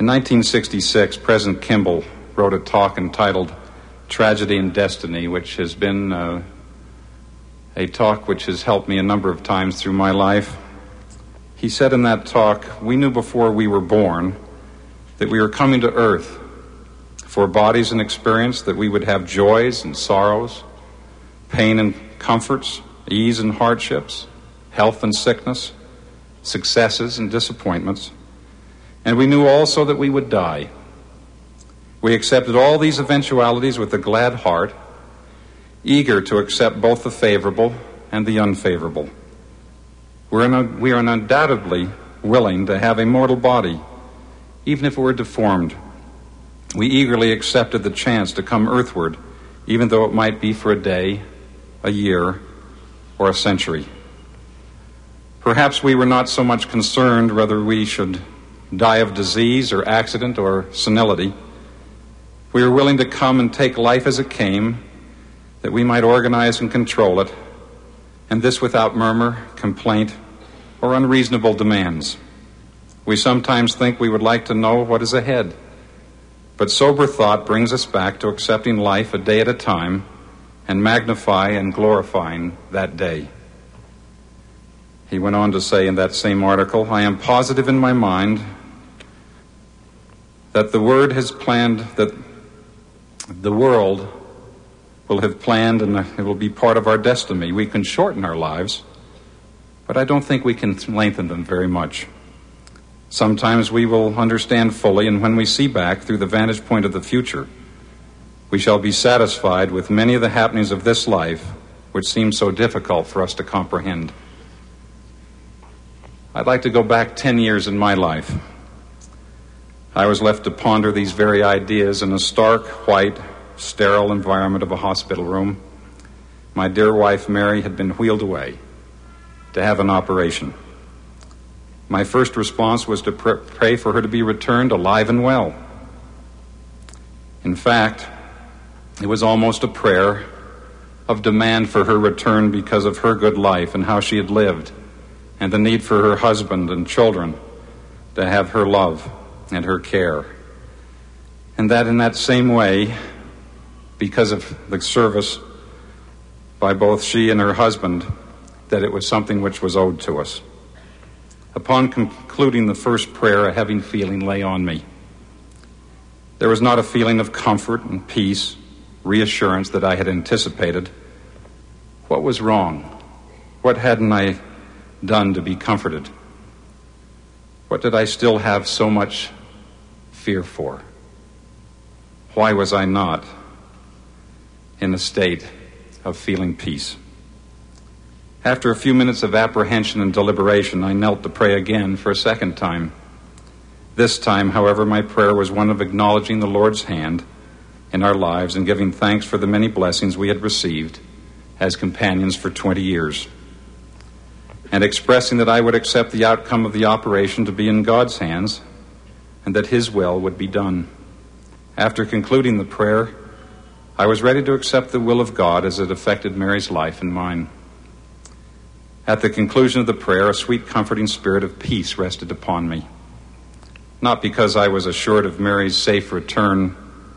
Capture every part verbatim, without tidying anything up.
In nineteen sixty-six, President Kimball wrote a talk entitled Tragedy and Destiny, which has been uh, a talk which has helped me a number of times through my life. He said in that talk, we knew before we were born that we were coming to earth for bodies and experience, that we would have joys and sorrows, pain and comforts, ease and hardships, health and sickness, successes and disappointments. And we knew also that we would die. We accepted all these eventualities with a glad heart, eager to accept both the favorable and the unfavorable. We're in a, we are undoubtedly willing to have a mortal body, even if it were deformed. We eagerly accepted the chance to come earthward, even though it might be for a day, a year, or a century. Perhaps we were not so much concerned whether we should die of disease or accident or senility. We were willing to come and take life as it came, that we might organize and control it, and this without murmur, complaint, or unreasonable demands. We sometimes think we would like to know what is ahead, but sober thought brings us back to accepting life a day at a time and magnify and glorifying that day. He went on to say in that same article, I am positive in my mind that the Word has planned, that the world will have planned and it will be part of our destiny. We can shorten our lives, but I don't think we can lengthen them very much. Sometimes we will understand fully, and when we see back through the vantage point of the future, we shall be satisfied with many of the happenings of this life which seem so difficult for us to comprehend. I'd like to go back ten years in my life. I was left to ponder these very ideas in a stark, white, sterile environment of a hospital room. My dear wife, Mary, had been wheeled away to have an operation. My first response was to pr- pray for her to be returned alive and well. In fact, it was almost a prayer of demand for her return because of her good life and how she had lived, and the need for her husband and children to have her love and her care. And that in that same way, because of the service by both she and her husband, that it was something which was owed to us. Upon concluding the first prayer, a heavy feeling lay on me. There was not a feeling of comfort and peace, reassurance that I had anticipated. What was wrong? What hadn't I done to be comforted? What did I still have so much fear for? Why was I not in a state of feeling peace? After a few minutes of apprehension and deliberation, I knelt to pray again for a second time. This time, however, my prayer was one of acknowledging the Lord's hand in our lives and giving thanks for the many blessings we had received as companions for twenty years, and expressing that I would accept the outcome of the operation to be in God's hands and that His will would be done. After concluding the prayer, I was ready to accept the will of God as it affected Mary's life and mine. At the conclusion of the prayer, a sweet, comforting spirit of peace rested upon me, not because I was assured of Mary's safe return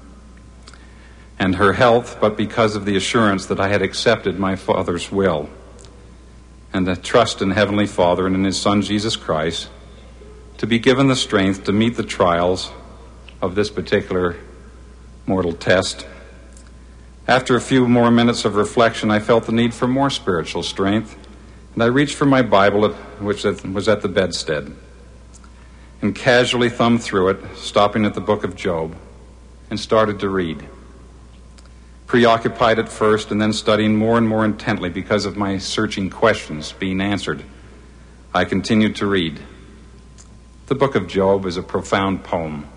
and her health, but because of the assurance that I had accepted my Father's will and the trust in Heavenly Father and in His Son, Jesus Christ, to be given the strength to meet the trials of this particular mortal test. After a few more minutes of reflection, I felt the need for more spiritual strength, and I reached for my Bible, which was at the bedstead, and casually thumbed through it, stopping at the book of Job, and started to read. Preoccupied at first and then studying more and more intently because of my searching questions being answered, I continued to read. The book of Job is a profound poem.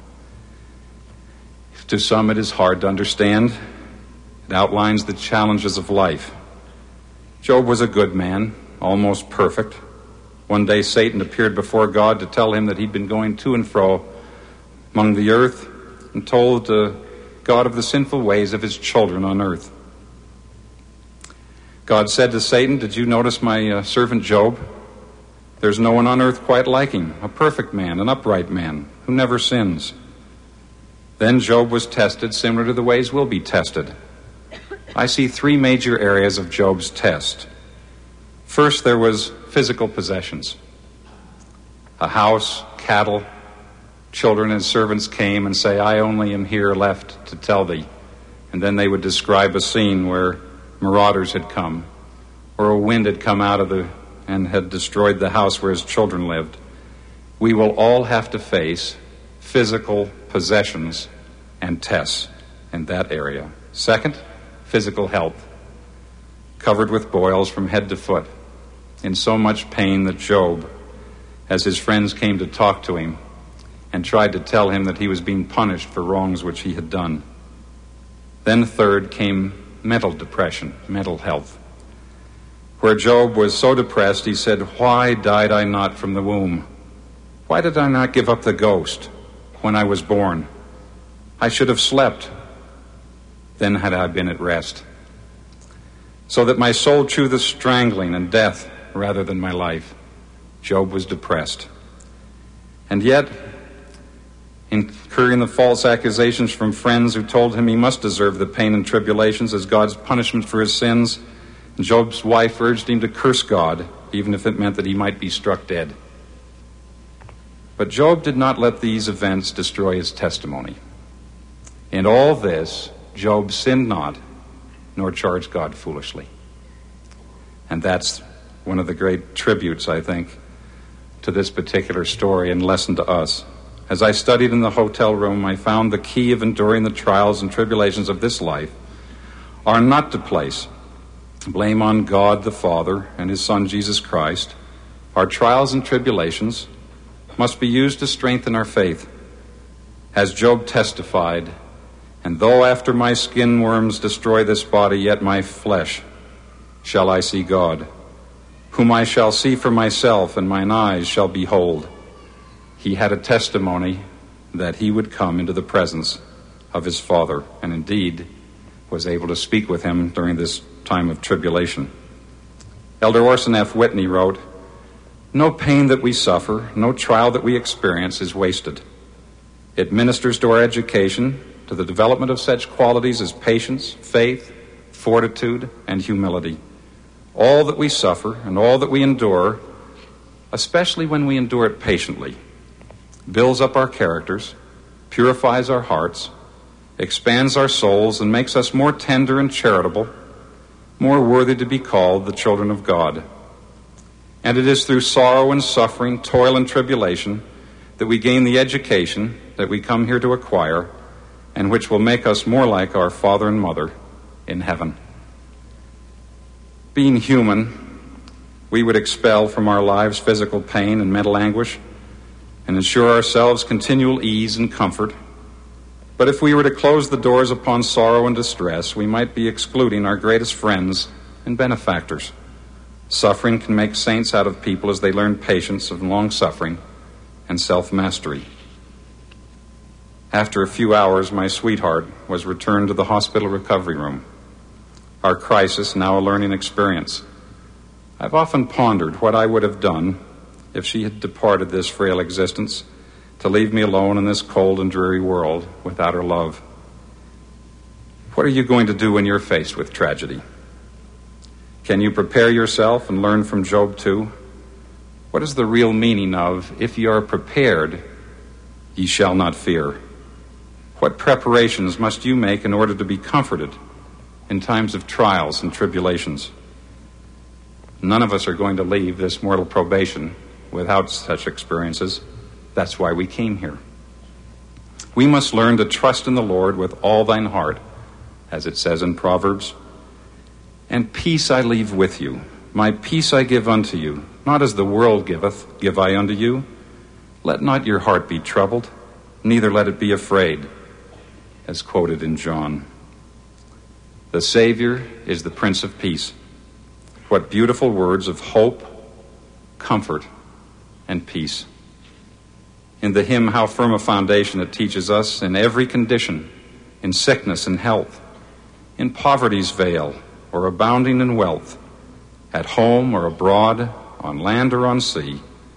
To some, it is hard to understand. It outlines the challenges of life. Job was a good man, almost perfect. One day Satan appeared before God to tell him that he'd been going to and fro among the earth and told uh, God of the sinful ways of his children on earth. God said to Satan, "Did you notice my uh, servant Job? There's no one on earth quite like him, a perfect man, an upright man, who never sins. Then Job was tested similar to the ways we'll be tested. I see three major areas of Job's test. First, there was physical possessions. A house, cattle, children and servants came and say, I only am here left to tell thee. And then they would describe a scene where marauders had come, or a wind had come out of the and had destroyed the house where his children lived. We will all have to face physical possessions and tests in that area. Second, physical health, covered with boils from head to foot, in so much pain that Job, as his friends came to talk to him and tried to tell him that he was being punished for wrongs which he had done. Then third came mental depression, mental health, where Job was so depressed he said, why died I not from the womb? Why did I not give up the ghost when I was born? I should have slept. Then had I been at rest, so that my soul chew the strangling and death rather than my life. Job was depressed. And yet, incurring the false accusations from friends who told him he must deserve the pain and tribulations as God's punishment for his sins, Job's wife urged him to curse God, even if it meant that he might be struck dead. But Job did not let these events destroy his testimony. In all this, Job sinned not, nor charged God foolishly. And that's one of the great tributes, I think, to this particular story and lesson to us. As I studied in the hotel room, I found the key of enduring the trials and tribulations of this life are not to place blame on God the Father and his Son Jesus Christ. Our trials and tribulations must be used to strengthen our faith. As Job testified, and though after my skin worms destroy this body, yet my flesh shall I see God, whom I shall see for myself, and mine eyes shall behold. He had a testimony that he would come into the presence of his Father, and indeed was able to speak with him during this time of tribulation. Elder Orson F. Whitney wrote, no pain that we suffer, no trial that we experience is wasted. It ministers to our education, to the development of such qualities as patience, faith, fortitude, and humility. All that we suffer and all that we endure, especially when we endure it patiently, builds up our characters, purifies our hearts, expands our souls, and makes us more tender and charitable, more worthy to be called the children of God. And it is through sorrow and suffering, toil and tribulation, that we gain the education that we come here to acquire, and which will make us more like our Father and Mother in heaven. Being human, we would expel from our lives physical pain and mental anguish and ensure ourselves continual ease and comfort. But if we were to close the doors upon sorrow and distress, we might be excluding our greatest friends and benefactors. Suffering can make saints out of people as they learn patience and long-suffering and self-mastery. After a few hours, my sweetheart was returned to the hospital recovery room. Our crisis, now a learning experience. I've often pondered what I would have done if she had departed this frail existence to leave me alone in this cold and dreary world without her love. What are you going to do when you're faced with tragedy? Can you prepare yourself and learn from Job two? What is the real meaning of, if ye are prepared, ye shall not fear? What preparations must you make in order to be comforted in times of trials and tribulations? None of us are going to leave this mortal probation without such experiences. That's why we came here. We must learn to trust in the Lord with all thine heart, as it says in Proverbs. And peace I leave with you. My peace I give unto you. Not as the world giveth, give I unto you. Let not your heart be troubled, neither let it be afraid, as quoted in John. The Savior is the Prince of Peace. What beautiful words of hope, comfort, and peace. In the hymn, How Firm a Foundation, it teaches us, in every condition, in sickness and health, in poverty's veil or abounding in wealth, at home or abroad, on land or on sea,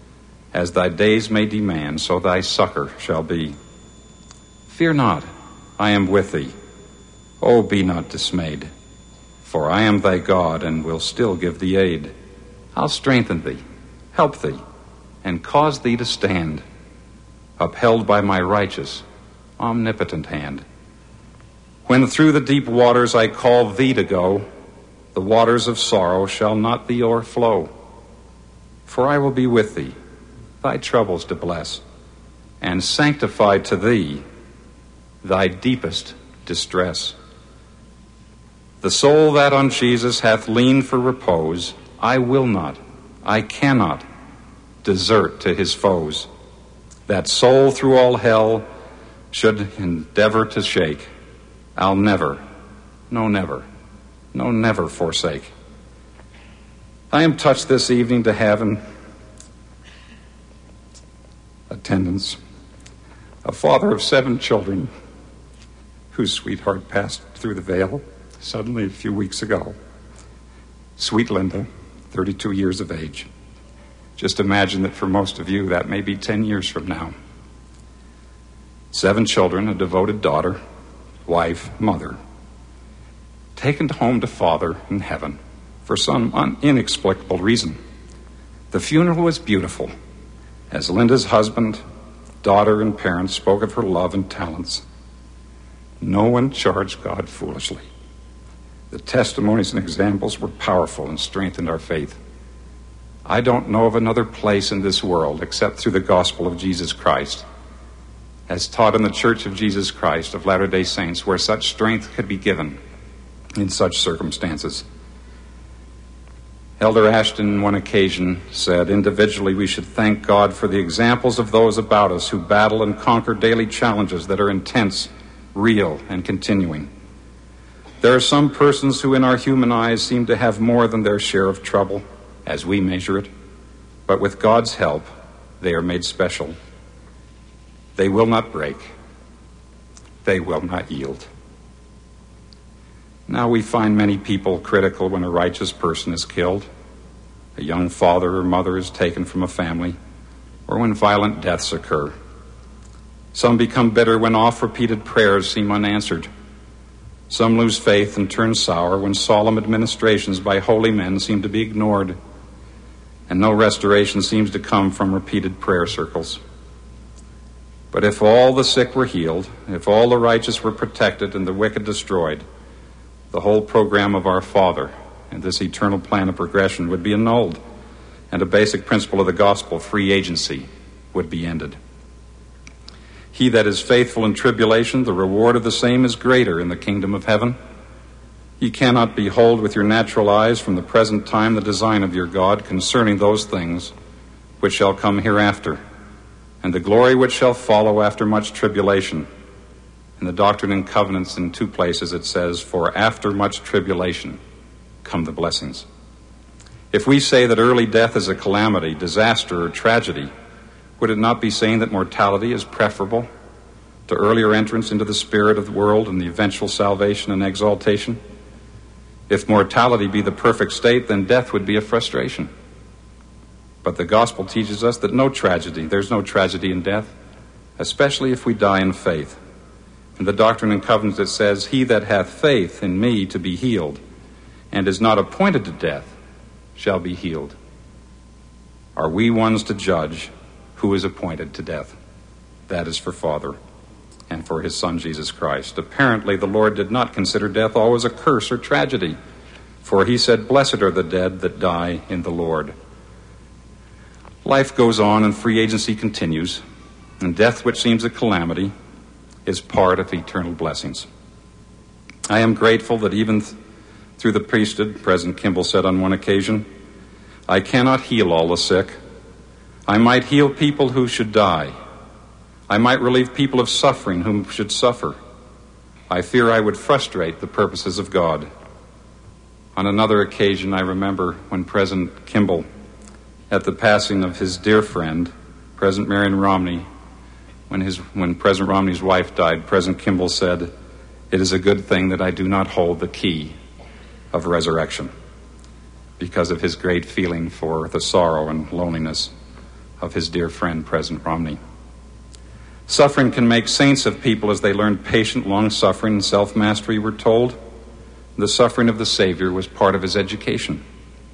As thy days may demand, so thy succor shall be. Fear not, I am with thee. Oh, be not dismayed, for I am thy God and will still give thee aid. I'll strengthen thee, help thee, and cause thee to stand, upheld by my righteous, omnipotent hand. When through the deep waters I call thee to go, the waters of sorrow shall not thee o'erflow. For I will be with thee, thy troubles to bless, and sanctify to thee thy deepest distress. The soul that on Jesus hath leaned for repose, I will not, I cannot desert to his foes. That soul through all hell should endeavor to shake, I'll never, no never, no never forsake. I am touched this evening to have in attendance a father of seven children whose sweetheart passed through the veil suddenly a few weeks ago. Sweet Linda, thirty-two years of age. Just imagine that for most of you that may be ten years from now. Seven children, a devoted daughter, wife, mother, taken home to Father in heaven for some un- inexplicable reason. The funeral was beautiful, as Linda's husband, daughter, and parents spoke of her love and talents. No one charged God foolishly. The testimonies and examples were powerful and strengthened our faith. I don't know of another place in this world, except through the gospel of Jesus Christ, as taught in the Church of Jesus Christ of Latter-day Saints, where such strength could be given in such circumstances. Elder Ashton, on one occasion, said, individually we should thank God for the examples of those about us who battle and conquer daily challenges that are intense, real, and continuing. There are some persons who in our human eyes seem to have more than their share of trouble, as we measure it, but with God's help, they are made special. They will not break. They will not yield. Now we find many people critical when a righteous person is killed, a young father or mother is taken from a family, or when violent deaths occur. Some become bitter when oft-repeated prayers seem unanswered. Some lose faith and turn sour when solemn administrations by holy men seem to be ignored, and no restoration seems to come from repeated prayer circles. But if all the sick were healed, if all the righteous were protected and the wicked destroyed, the whole program of our Father and this eternal plan of progression would be annulled, and a basic principle of the gospel, free agency, would be ended. He that is faithful in tribulation, the reward of the same is greater in the kingdom of heaven. Ye cannot behold with your natural eyes from the present time the design of your God concerning those things which shall come hereafter, and the glory which shall follow after much tribulation. In the Doctrine and Covenants, in two places it says, for after much tribulation come the blessings. If we say that early death is a calamity, disaster, or tragedy, would it not be saying that mortality is preferable to earlier entrance into the spirit of the world and the eventual salvation and exaltation? If mortality be the perfect state, then death would be a frustration. But the gospel teaches us that no tragedy, there's no tragedy in death, especially if we die in faith. In the Doctrine and Covenants it says, he that hath faith in me to be healed, and is not appointed to death, shall be healed. Are we ones to judge who is appointed to death? That is for Father and for his Son Jesus Christ. Apparently the Lord did not consider death always a curse or tragedy, for he said, blessed are the dead that die in the Lord. Life goes on and free agency continues, and death, which seems a calamity, is part of eternal blessings. I am grateful that even th- through the priesthood, President Kimball said on one occasion, I cannot heal all the sick. I might heal people who should die. I might relieve people of suffering whom should suffer. I fear I would frustrate the purposes of God. On another occasion, I remember when President Kimball, at the passing of his dear friend, President Marion Romney, when his when President Romney's wife died, President Kimball said, it is a good thing that I do not hold the key of resurrection, because of his great feeling for the sorrow and loneliness of his dear friend, President Romney. Suffering can make saints of people as they learn patient, long-suffering, and self-mastery, we're told. The suffering of the Savior was part of his education.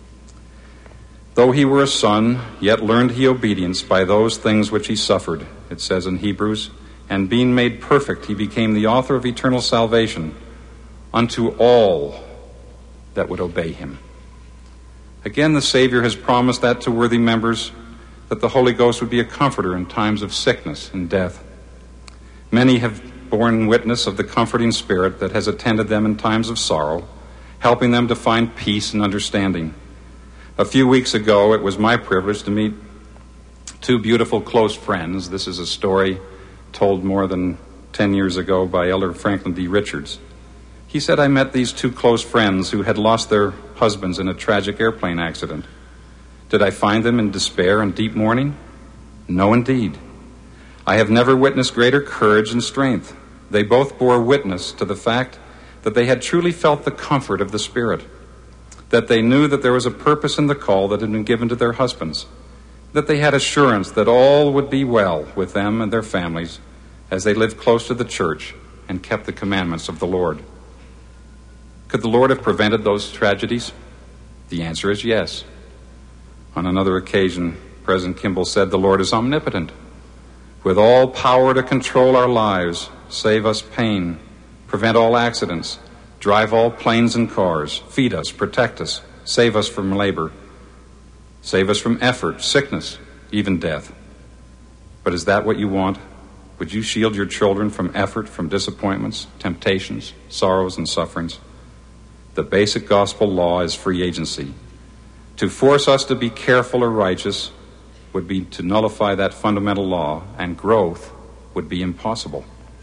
Though he were a son, yet learned he obedience by those things which he suffered, it says in Hebrews, and being made perfect, he became the author of eternal salvation unto all that would obey him. Again, the Savior has promised that to worthy members, that the Holy Ghost would be a comforter in times of sickness and death. Many have borne witness of the comforting spirit that has attended them in times of sorrow, helping them to find peace and understanding. A few weeks ago, it was my privilege to meet two beautiful close friends. This is a story told more than ten years ago by Elder Franklin D. Richards. He said, I met these two close friends who had lost their husbands in a tragic airplane accident. Did I find them in despair and deep mourning? No, indeed. I have never witnessed greater courage and strength. They both bore witness to the fact that they had truly felt the comfort of the Spirit, that they knew that there was a purpose in the call that had been given to their husbands, that they had assurance that all would be well with them and their families as they lived close to the church and kept the commandments of the Lord. Could the Lord have prevented those tragedies? The answer is yes. On another occasion, President Kimball said, the Lord is omnipotent, with all power to control our lives, save us pain, prevent all accidents, drive all planes and cars, feed us, protect us, save us from labor, save us from effort, sickness, even death. But is that what you want? Would you shield your children from effort, from disappointments, temptations, sorrows, and sufferings? The basic gospel law is free agency. To force us to be careful or righteous would be to nullify that fundamental law, and growth would be impossible.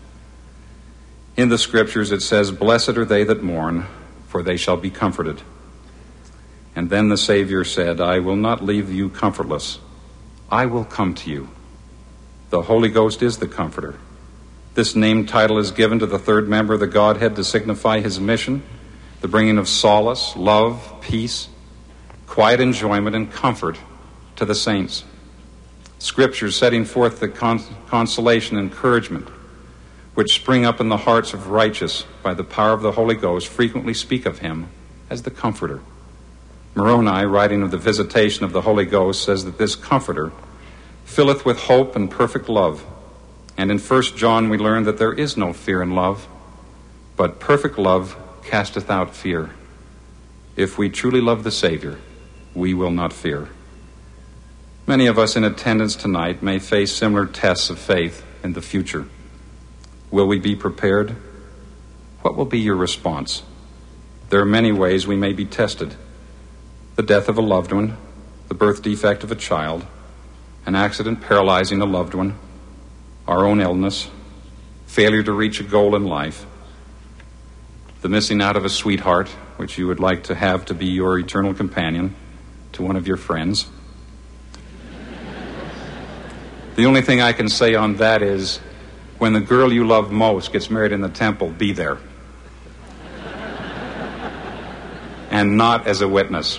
In the scriptures it says, blessed are they that mourn, for they shall be comforted. And then the Savior said, I will not leave you comfortless. I will come to you. The Holy Ghost is the Comforter. This name title is given to the third member of the Godhead to signify his mission, the bringing of solace, love, peace, quiet enjoyment, and comfort to the saints. Scriptures setting forth the con- consolation and encouragement which spring up in the hearts of righteous by the power of the Holy Ghost frequently speak of him as the Comforter. Moroni, writing of the visitation of the Holy Ghost, says that this Comforter filleth with hope and perfect love. And in First John we learn that there is no fear in love, but perfect love casteth out fear. If we truly love the Savior, we will not fear. Many of us in attendance tonight may face similar tests of faith in the future. Will we be prepared? What will be your response? There are many ways we may be tested. The death of a loved one, the birth defect of a child, an accident paralyzing a loved one, our own illness, failure to reach a goal in life, the missing out of a sweetheart, which you would like to have to be your eternal companion, to one of your friends. The only thing I can say on that is, when the girl you love most gets married in the temple, be there. And not as a witness.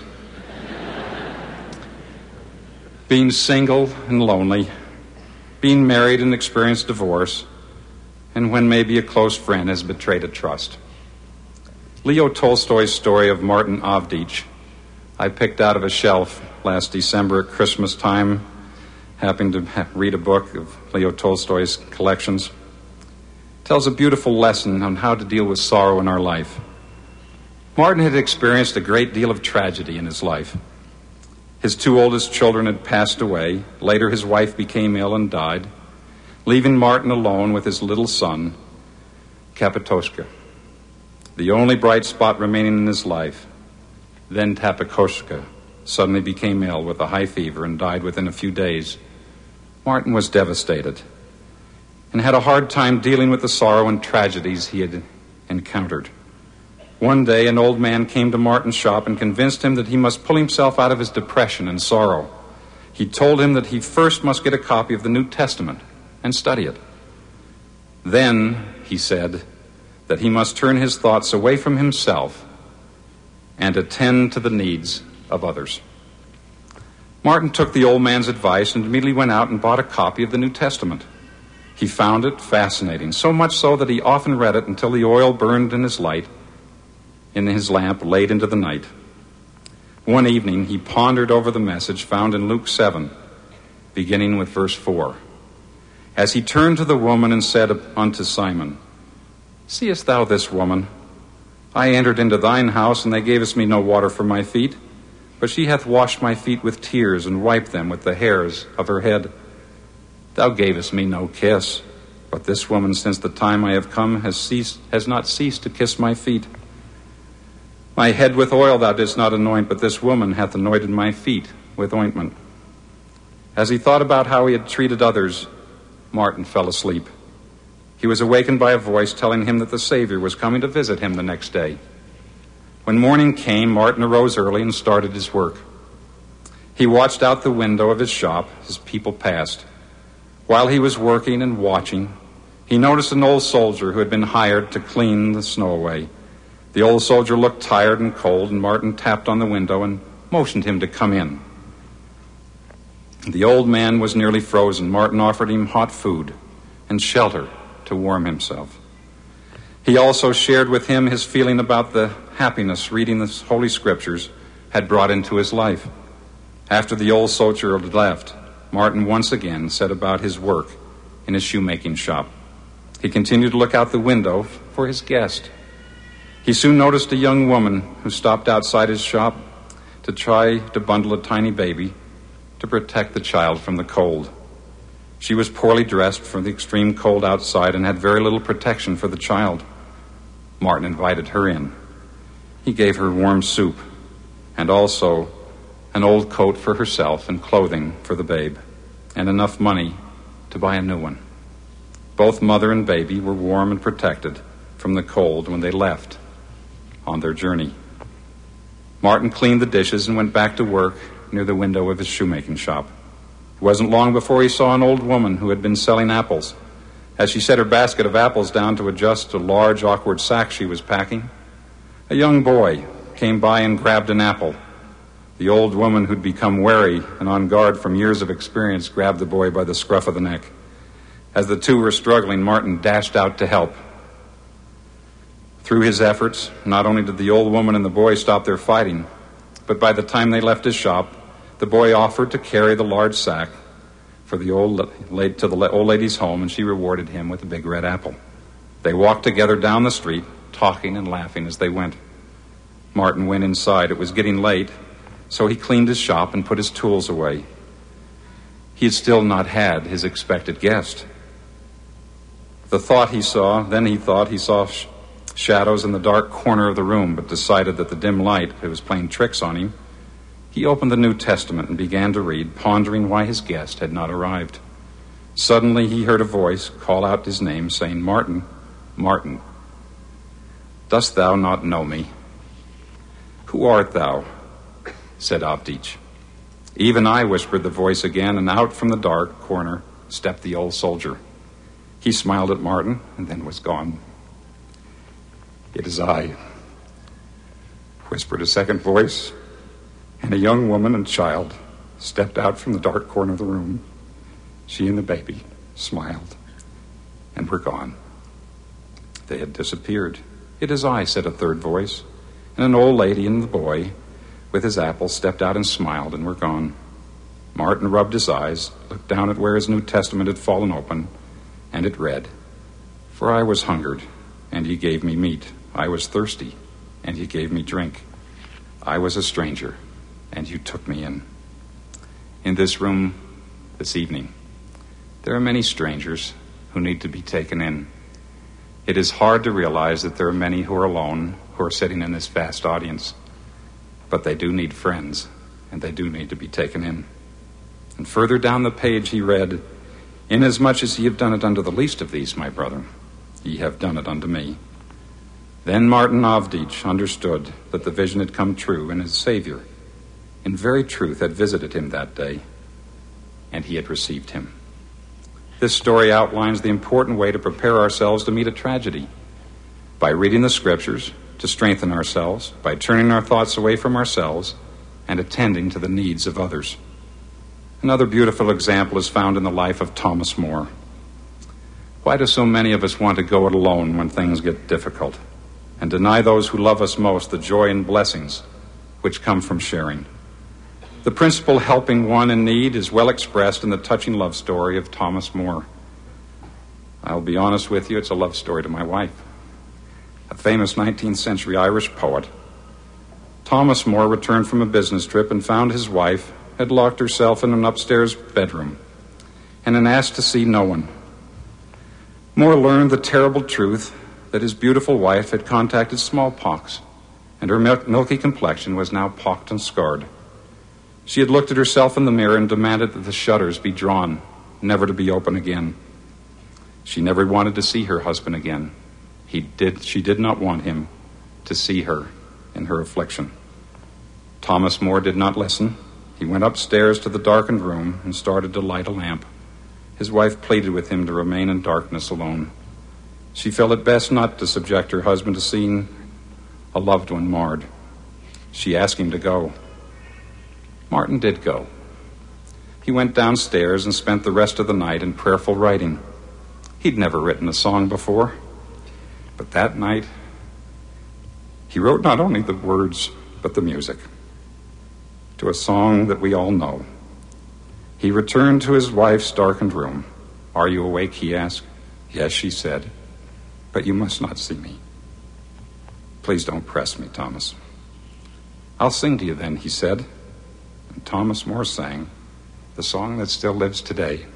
Being single and lonely, being married and experienced divorce, and when maybe a close friend has betrayed a trust. Leo Tolstoy's story of Martin Avdich, I picked out of a shelf last December at Christmas time, happened to read a book of Leo Tolstoy's collections, tells a beautiful lesson on how to deal with sorrow in our life. Martin had experienced a great deal of tragedy in his life. His two oldest children had passed away. Later, his wife became ill and died, leaving Martin alone with his little son, Kapitoshka, the only bright spot remaining in his life. Then Tapikoshka suddenly became ill with a high fever and died within a few days. Martin was devastated and had a hard time dealing with the sorrow and tragedies he had encountered. One day, an old man came to Martin's shop and convinced him that he must pull himself out of his depression and sorrow. He told him that he first must get a copy of the New Testament and study it. Then, he said, that he must turn his thoughts away from himself and attend to the needs of others. Martin took the old man's advice and immediately went out and bought a copy of the New Testament. He found it fascinating, so much so that he often read it until the oil burned in his light, in his lamp late into the night. One evening he pondered over the message found in Luke seven, beginning with verse four. As he turned to the woman and said unto Simon, Seest thou this woman? I entered into thine house, and they gavest me no water for my feet, but she hath washed my feet with tears and wiped them with the hairs of her head. Thou gavest me no kiss, but this woman, since the time I have come, has ceased, has not ceased to kiss my feet. My head with oil thou didst not anoint, but this woman hath anointed my feet with ointment. As he thought about how he had treated others, Martin fell asleep. He was awakened by a voice telling him that the Savior was coming to visit him the next day. When morning came, Martin arose early and started his work. He watched out the window of his shop as people passed. While he was working and watching, he noticed an old soldier who had been hired to clean the snow away. The old soldier looked tired and cold, and Martin tapped on the window and motioned him to come in. The old man was nearly frozen. Martin offered him hot food and shelter to warm himself. He also shared with him his feeling about the happiness reading the Holy Scriptures had brought into his life. After the old soldier had left, Martin once again set about his work in his shoemaking shop. He continued to look out the window for his guest. He soon noticed a young woman who stopped outside his shop to try to bundle a tiny baby to protect the child from the cold. She was poorly dressed for the extreme cold outside and had very little protection for the child. Martin invited her in. He gave her warm soup and also an old coat for herself and clothing for the babe and enough money to buy a new one. Both mother and baby were warm and protected from the cold when they left on their journey. Martin cleaned the dishes and went back to work near the window of his shoemaking shop. It wasn't long before he saw an old woman who had been selling apples. As she set her basket of apples down to adjust a large, awkward sack she was packing, a young boy came by and grabbed an apple. The old woman, who'd become wary and on guard from years of experience, grabbed the boy by the scruff of the neck. As the two were struggling, Martin dashed out to help. Through his efforts, not only did the old woman and the boy stop their fighting, but by the time they left his shop, the boy offered to carry the large sack for the old lady to the old lady's home, and she rewarded him with a big red apple. They walked together down the street, talking and laughing as they went. Martin went inside. It was getting late, so he cleaned his shop and put his tools away. He had still not had his expected guest. The thought he saw, then he thought he saw sh- shadows in the dark corner of the room, but decided that the dim light it was playing tricks on him. He opened the New Testament and began to read, pondering why his guest had not arrived. Suddenly he heard a voice call out his name, saying, "Martin, Martin, dost thou not know me?" "Who art thou?" said Avdich. "Even I," whispered the voice again, and out from the dark corner stepped the old soldier. He smiled at Martin and then was gone. "It is I," whispered a second voice, and a young woman and child stepped out from the dark corner of the room. She and the baby smiled and were gone. They had disappeared. "It is I," said a third voice, and an old lady and the boy with his apple stepped out and smiled and were gone. Martin rubbed his eyes, looked down at where his New Testament had fallen open, and it read, "For I was hungered, and ye gave me meat. I was thirsty, and ye gave me drink. I was a stranger, and you took me in." In this room this evening, there are many strangers who need to be taken in. It is hard to realize that there are many who are alone, who are sitting in this vast audience, but they do need friends, and they do need to be taken in. And further down the page he read, "Inasmuch as ye have done it unto the least of these, my brethren, ye have done it unto me." Then Martin Avdich understood that the vision had come true, and his Savior, in very truth, had visited him that day, and he had received him. This story outlines the important way to prepare ourselves to meet a tragedy, by reading the Scriptures to strengthen ourselves, by turning our thoughts away from ourselves and attending to the needs of others. Another beautiful example is found in the life of Thomas More. Why do so many of us want to go it alone when things get difficult and deny those who love us most the joy and blessings which come from sharing? The principle helping one in need is well expressed in the touching love story of Thomas More. I'll be honest with you, it's a love story to my wife, a famous nineteenth century Irish poet. Thomas More returned from a business trip and found his wife had locked herself in an upstairs bedroom and had asked to see no one. More learned the terrible truth that his beautiful wife had contracted smallpox, and her mil- milky complexion was now pocked and scarred. She had looked at herself in the mirror and demanded that the shutters be drawn, never to be open again. She never wanted to see her husband again. He did. She did not want him to see her in her affliction. Thomas More did not listen. He went upstairs to the darkened room and started to light a lamp. His wife pleaded with him to remain in darkness alone. She felt it best not to subject her husband to seeing a loved one marred. She asked him to go. Martin did go. He went downstairs and spent the rest of the night in prayerful writing. He'd never written a song before, but that night he wrote not only the words, but the music to a song that we all know. He returned to his wife's darkened room. "Are you awake?" he asked. "Yes," she said, "but you must not see me. Please don't press me, Thomas." "I'll sing to you then," he said. And Thomas More sang the song that still lives today.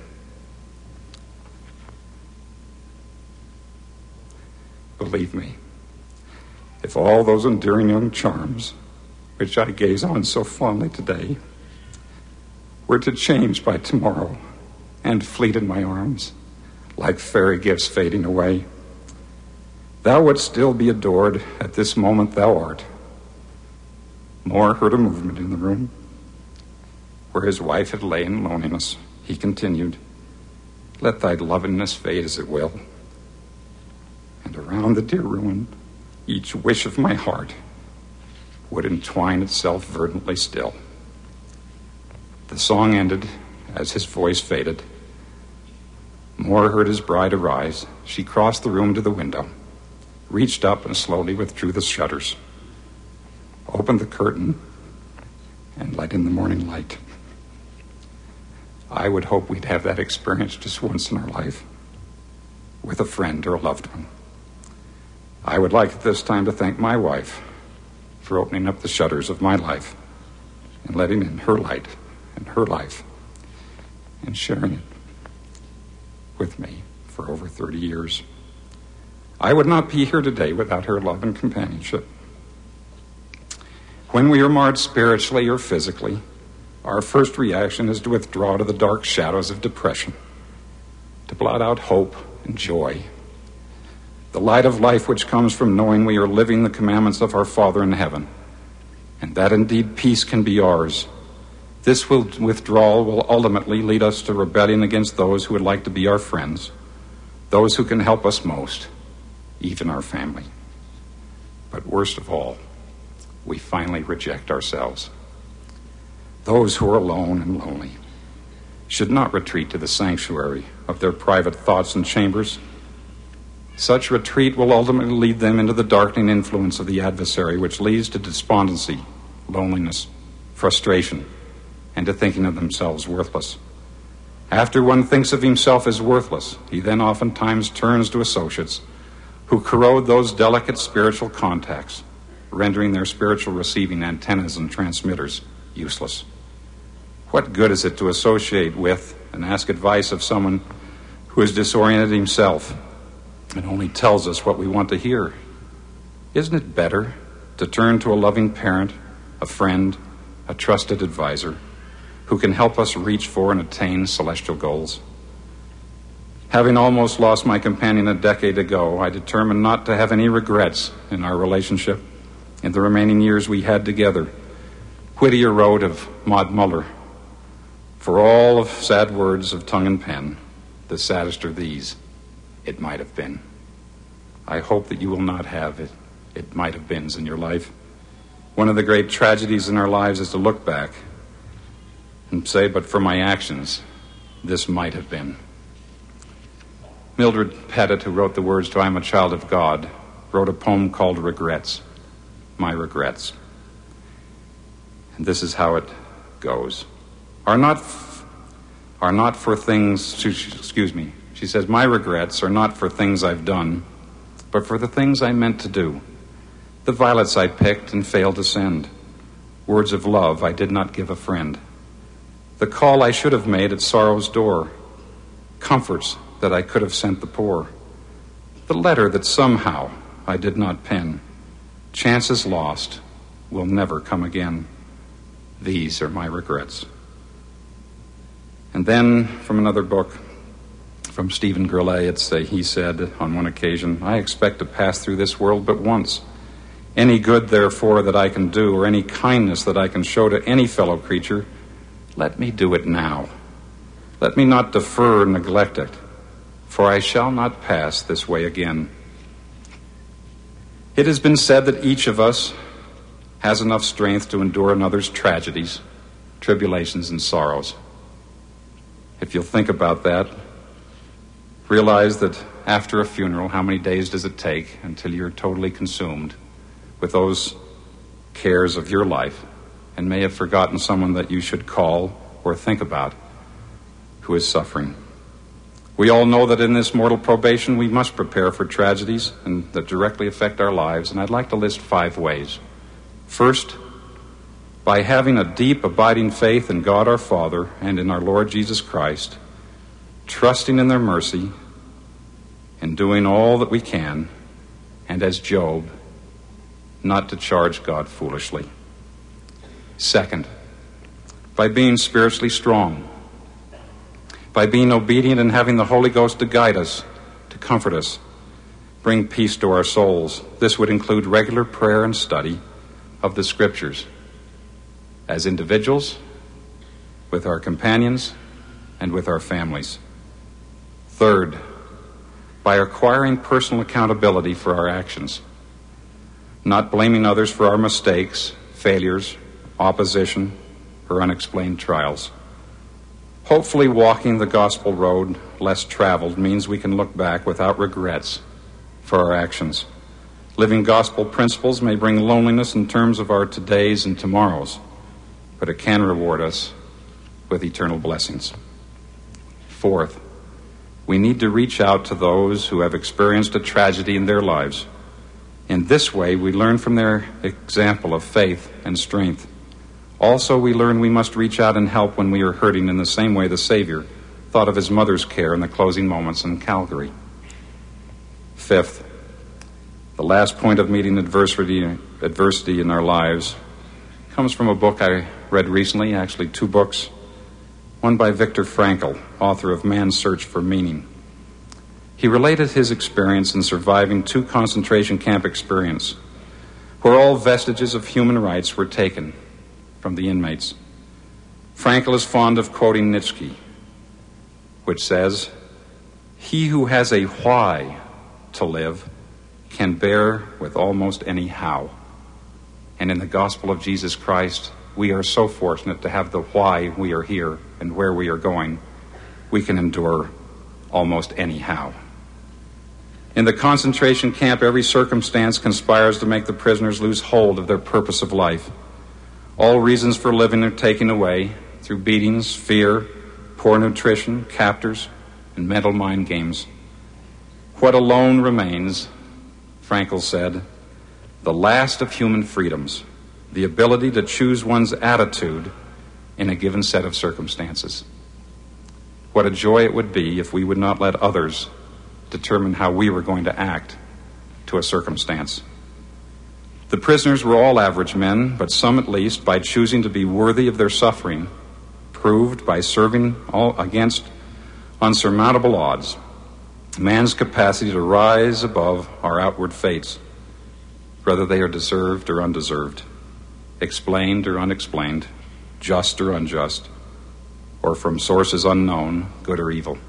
Believe me, if all those enduring young charms which I gaze on so fondly today were to change by tomorrow and fleet in my arms like fairy gifts fading away, thou wouldst still be adored at this moment thou art. More heard a movement in the room where his wife had lain in loneliness. He continued, "Let thy lovingness fade as it will, and around the dear ruin each wish of my heart would entwine itself verdantly still." The song ended as his voice faded. More heard his bride arise. She crossed the room to the window, reached up and slowly withdrew the shutters, opened the curtain, and let in the morning light. I would hope we'd have that experience just once in our life with a friend or a loved one. I would like at this time to thank my wife for opening up the shutters of my life and letting in her light and her life and sharing it with me for over thirty years. I would not be here today without her love and companionship. When we are marred spiritually or physically, our first reaction is to withdraw to the dark shadows of depression, to blot out hope and joy, the light of life which comes from knowing we are living the commandments of our Father in heaven, and that indeed peace can be ours. This will, withdrawal will ultimately lead us to rebellion against those who would like to be our friends, those who can help us most, even our family. But worst of all, we finally reject ourselves. Those who are alone and lonely should not retreat to the sanctuary of their private thoughts and chambers. Such retreat will ultimately lead them into the darkening influence of the adversary, which leads to despondency, loneliness, frustration, and to thinking of themselves worthless. After one thinks of himself as worthless, he then oftentimes turns to associates who corrode those delicate spiritual contacts, rendering their spiritual receiving antennas and transmitters useless. What good is it to associate with and ask advice of someone who is disoriented himself and only tells us what we want to hear? Isn't it better to turn to a loving parent, a friend, a trusted advisor who can help us reach for and attain celestial goals? Having almost lost my companion a decade ago, I determined not to have any regrets in our relationship in the remaining years we had together. Whittier wrote of Maud Muller, "For all of sad words of tongue and pen, the saddest are these, it might have been." I hope that you will not have it, it might have beens in your life. One of the great tragedies in our lives is to look back and say, but for my actions, this might have been. Mildred Pettit, who wrote the words to I'm a Child of God, wrote a poem called Regrets, My Regrets. And this is how it goes. Are not, are not for things, excuse me, she says, my regrets are not for things I've done, but for the things I meant to do. The violets I picked and failed to send. Words of love I did not give a friend. The call I should have made at sorrow's door. Comforts that I could have sent the poor. The letter that somehow I did not pen. Chances lost will never come again. These are my regrets. And then from another book, from Stephen Gurley, it's uh, he said on one occasion, I expect to pass through this world but once. Any good, therefore, that I can do, or any kindness that I can show to any fellow creature, let me do it now. Let me not defer or neglect it, for I shall not pass this way again. It has been said that each of us has enough strength to endure another's tragedies, tribulations, and sorrows. If you'll think about that, realize that after a funeral, how many days does it take until you're totally consumed with those cares of your life and may have forgotten someone that you should call or think about who is suffering. We all know that in this mortal probation we must prepare for tragedies and that directly affect our lives, and I'd like to list five ways. First, by having a deep, abiding faith in God our Father and in our Lord Jesus Christ, trusting in their mercy and doing all that we can, and as Job, not to charge God foolishly. Second, by being spiritually strong, by being obedient and having the Holy Ghost to guide us, to comfort us, bring peace to our souls. This would include regular prayer and study of the Scriptures as individuals, with our companions, and with our families. Third, by acquiring personal accountability for our actions, not blaming others for our mistakes, failures, opposition, or unexplained trials. Hopefully walking the gospel road less traveled means we can look back without regrets for our actions. Living gospel principles may bring loneliness in terms of our todays and tomorrows, but it can reward us with eternal blessings. Fourth, we need to reach out to those who have experienced a tragedy in their lives. In this way, we learn from their example of faith and strength. Also, we learn we must reach out and help when we are hurting in the same way the Savior thought of his mother's care in the closing moments in Calvary. Fifth, the last point of meeting adversity, adversity in our lives comes from a book I read recently, actually two books. One by Viktor Frankl, author of Man's Search for Meaning. He related his experience in surviving two concentration camp experiences where all vestiges of human rights were taken from the inmates. Frankl is fond of quoting Nietzsche, which says, "He who has a why to live can bear with almost any how." And in the gospel of Jesus Christ, we are so fortunate to have the why we are here and where we are going. We can endure almost any how. In the concentration camp, every circumstance conspires to make the prisoners lose hold of their purpose of life. All reasons for living are taken away through beatings, fear, poor nutrition, captors, and mental mind games. What alone remains, Frankl said, the last of human freedoms, the ability to choose one's attitude in a given set of circumstances. What a joy it would be if we would not let others determine how we were going to act to a circumstance. The prisoners were all average men, but some at least, by choosing to be worthy of their suffering, proved by serving all against unsurmountable odds man's capacity to rise above our outward fates, whether they are deserved or undeserved, explained or unexplained, just or unjust, or from sources unknown, good or evil.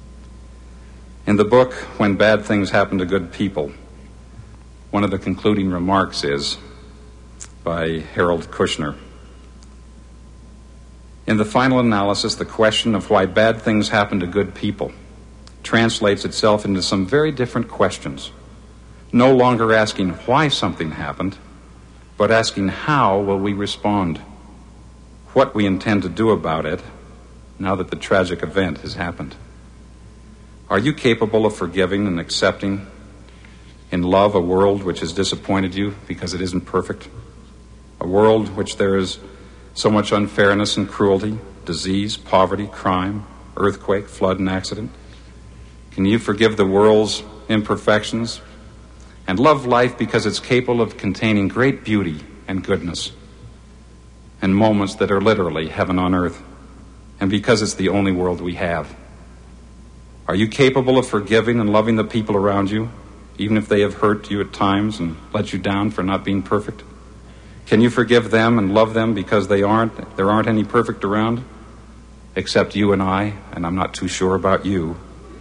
In the book, When Bad Things Happen to Good People, one of the concluding remarks is by Harold Kushner. In the final analysis, the question of why bad things happen to good people translates itself into some very different questions. No longer asking why something happened, but asking how will we respond, what we intend to do about it now that the tragic event has happened. Are you capable of forgiving and accepting in love a world which has disappointed you because it isn't perfect? A world which there is so much unfairness and cruelty, disease, poverty, crime, earthquake, flood, and accident? Can you forgive the world's imperfections and love life because it's capable of containing great beauty and goodness and moments that are literally heaven on earth, and because it's the only world we have? Are you capable of forgiving and loving the people around you, even if they have hurt you at times and let you down for not being perfect? Can you forgive them and love them because they aren't, there aren't any perfect around, except you and I, and I'm not too sure about you?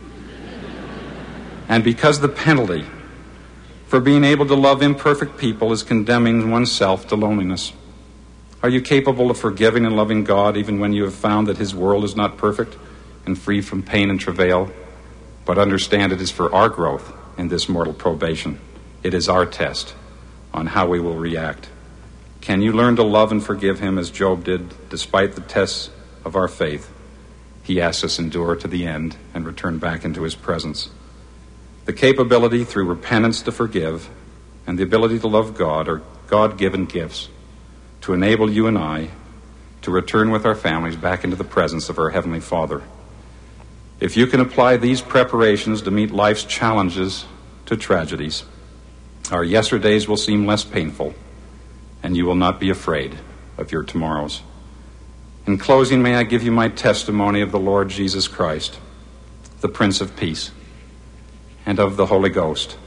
And because the penalty for being able to love imperfect people is condemning oneself to loneliness. Are you capable of forgiving and loving God even when you have found that his world is not perfect and free from pain and travail, but understand it is for our growth in this mortal probation? It is our test on how we will react. Can you learn to love and forgive him as Job did, despite the tests of our faith? He asks us to endure to the end and return back into his presence. The capability through repentance to forgive and the ability to love God are God-given gifts to enable you and I to return with our families back into the presence of our Heavenly Father. If you can apply these preparations to meet life's challenges to tragedies, our yesterdays will seem less painful, and you will not be afraid of your tomorrows. In closing, may I give you my testimony of the Lord Jesus Christ, the Prince of Peace, and of the Holy Ghost,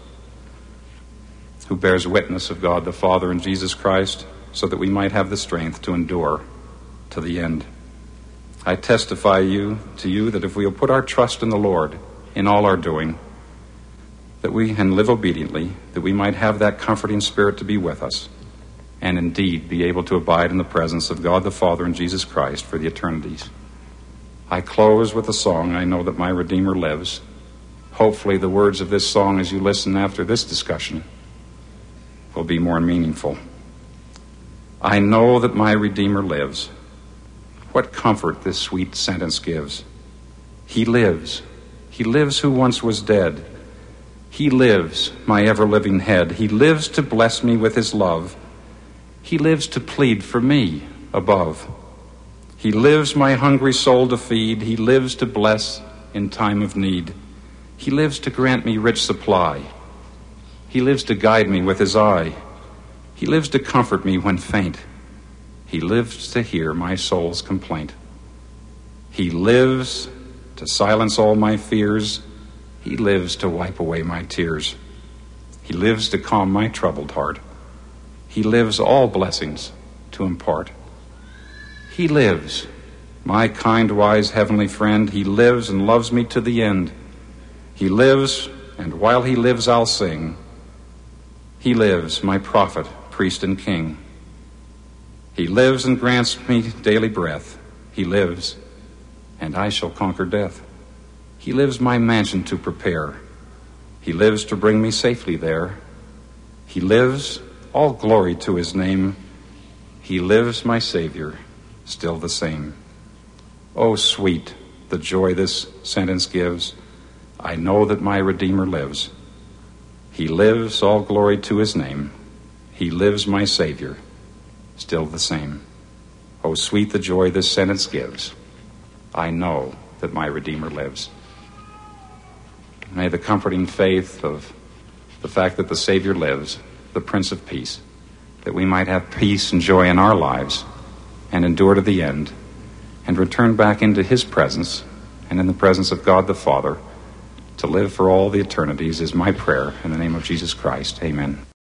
who bears witness of God the Father and Jesus Christ, so that we might have the strength to endure to the end. I testify you to you that if we will put our trust in the Lord in all our doing, that we can live obediently, that we might have that comforting spirit to be with us, and indeed be able to abide in the presence of God the Father and Jesus Christ for the eternities. I close with a song, I Know That My Redeemer Lives. Hopefully the words of this song as you listen after this discussion will be more meaningful. I know that my Redeemer lives. What comfort this sweet sentence gives. He lives. He lives who once was dead. He lives, my ever-living head. He lives to bless me with his love. He lives to plead for me above. He lives my hungry soul to feed. He lives to bless in time of need. He lives to grant me rich supply. He lives to guide me with his eye. He lives to comfort me when faint. He lives to hear my soul's complaint. He lives to silence all my fears. He lives to wipe away my tears. He lives to calm my troubled heart. He lives all blessings to impart. He lives, my kind, wise, heavenly friend. He lives and loves me to the end. He lives, and while he lives I'll sing. He lives, my prophet, priest, and king. He lives and grants me daily breath. He lives, and I shall conquer death. He lives my mansion to prepare. He lives to bring me safely there. He lives, all glory to his name. He lives, my Savior, still the same. Oh, sweet the joy this sentence gives. I know that my Redeemer lives. He lives, all glory to his name. He lives, my Savior, still the same. Oh, sweet the joy this sentence gives. I know that my Redeemer lives. May the comforting faith of the fact that the Savior lives, the Prince of Peace, that we might have peace and joy in our lives and endure to the end and return back into his presence and in the presence of God the Father to live for all the eternities is my prayer in the name of Jesus Christ. Amen.